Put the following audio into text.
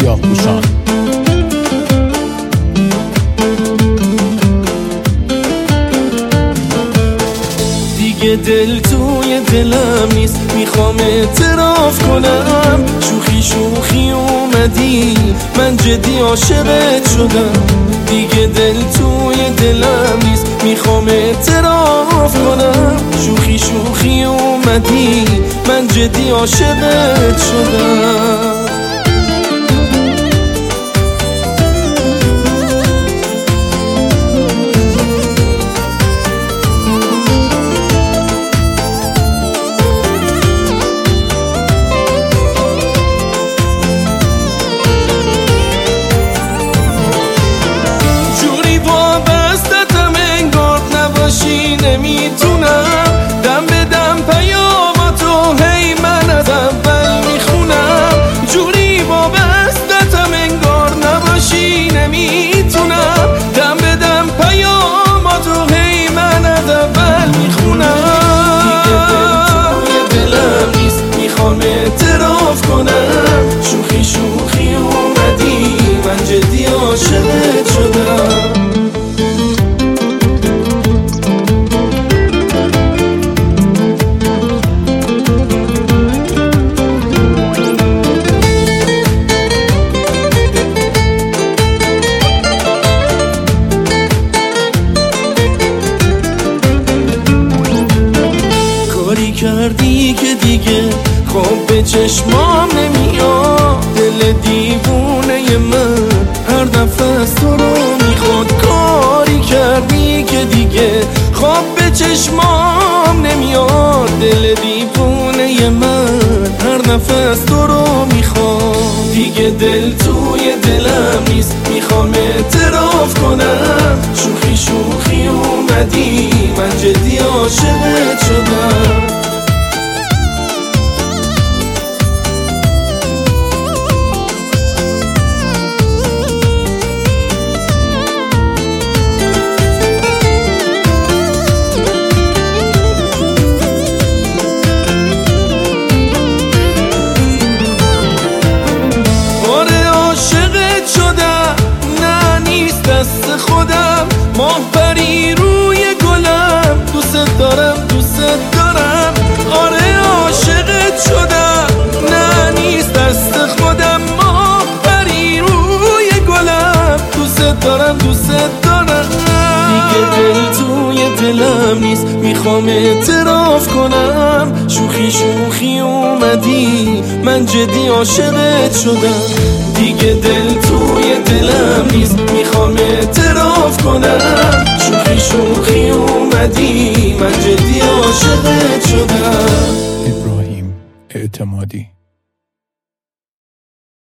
سیاه‌پوشان. دیگه دل توی دلم نیست، میخوام اعتراف کنم. شوخی شوخی اومدی، من جدی عاشقت شدم. دیگه دل توی دلم نیست، میخوام اعتراف کنم. شوخی شوخی اومدی، من جدی عاشقت شدم. نمیتونم دم به دم پیاماتو هی من از اول میخونم. جوری وابستتم انگار نباشی. نمیتونم دم به دم پیاماتو هی من از اول میخونم. دیگه دل توی دلم نیست، میخوام اعتراف کنم. شوخی شوخی اومدی، من جدی عاشقت شدم. کردی که دیگه خواب به چشمام نمیاد. دل دیوونه من هر دفعه از تو رو میخواد. کاری کردی که دیگه خواب به چشمام نمیاد. دل دیوونه من هر دفعه از تو رو میخواد. دیگه دل توی دلم نیست، میخوام اعتراف کنم. شوخی شوخی اومدی، من جدی عاشقت شدم. دست خودم ماه پری روی گلم. دوست دارم دوست دارم، آره عاشقت شدم. نه نیست دست خودم ماه پری روی گلم. دوست دارم دوست دارم. دیگه دل توی دلم نیست، میخوام اعتراف کنم. شوخی شوخی اومدی، من جدی عاشقت شدم. دیگه دل توی دلم نیست، میخوام اعتراف کنم. شوخی شوخی اومدی، من جدی عاشقت شدم. ابراهیم اعتمادی.